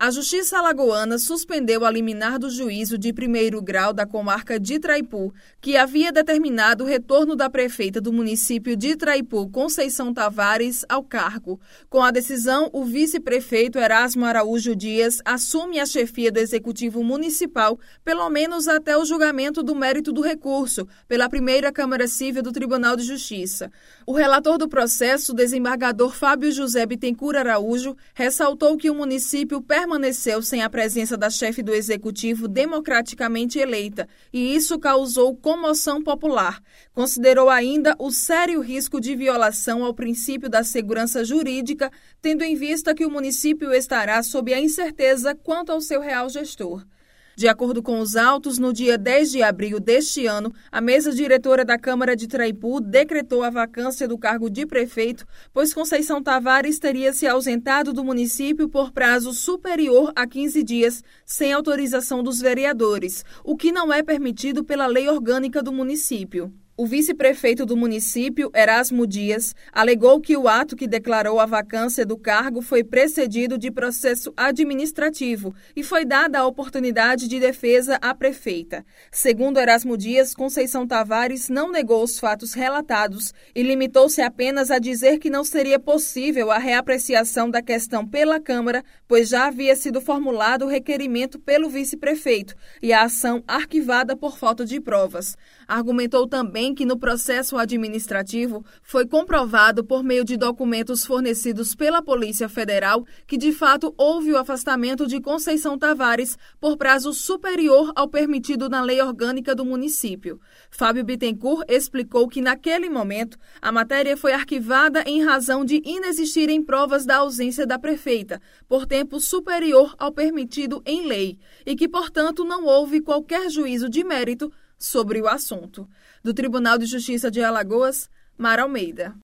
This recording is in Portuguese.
A Justiça Alagoana suspendeu a liminar do juízo de primeiro grau da comarca de Itraipu, que havia determinado o retorno da prefeita do município de Itraipu, Conceição Tavares, ao cargo. Com a decisão, o vice-prefeito Erasmo Araújo Dias assume a chefia do Executivo Municipal, pelo menos até o julgamento do mérito do recurso, pela primeira Câmara Civil do Tribunal de Justiça. O relator do processo, o desembargador Fábio José Bittencourt Araújo, ressaltou que o município permaneceu sem a presença da chefe do Executivo democraticamente eleita, e isso causou comoção popular. Considerou ainda o sério risco de violação ao princípio da segurança jurídica, tendo em vista que o município estará sob a incerteza quanto ao seu real gestor. De acordo com os autos, no dia 10 de abril deste ano, a mesa diretora da Câmara de Itraipu decretou a vacância do cargo de prefeito, pois Conceição Tavares teria se ausentado do município por prazo superior a 15 dias, sem autorização dos vereadores, o que não é permitido pela lei orgânica do município. O vice-prefeito do município, Erasmo Dias, alegou que o ato que declarou a vacância do cargo foi precedido de processo administrativo e foi dada a oportunidade de defesa à prefeita. Segundo Erasmo Dias, Conceição Tavares não negou os fatos relatados e limitou-se apenas a dizer que não seria possível a reapreciação da questão pela Câmara, pois já havia sido formulado o requerimento pelo vice-prefeito e a ação arquivada por falta de provas. Argumentou também que no processo administrativo foi comprovado por meio de documentos fornecidos pela Polícia Federal que de fato houve o afastamento de Conceição Tavares por prazo superior ao permitido na lei orgânica do município. Fábio Bittencourt explicou que naquele momento a matéria foi arquivada em razão de inexistirem provas da ausência da prefeita por tempo superior ao permitido em lei e que, portanto, não houve qualquer juízo de mérito sobre o assunto. Do Tribunal de Justiça de Alagoas, Mara Almeida.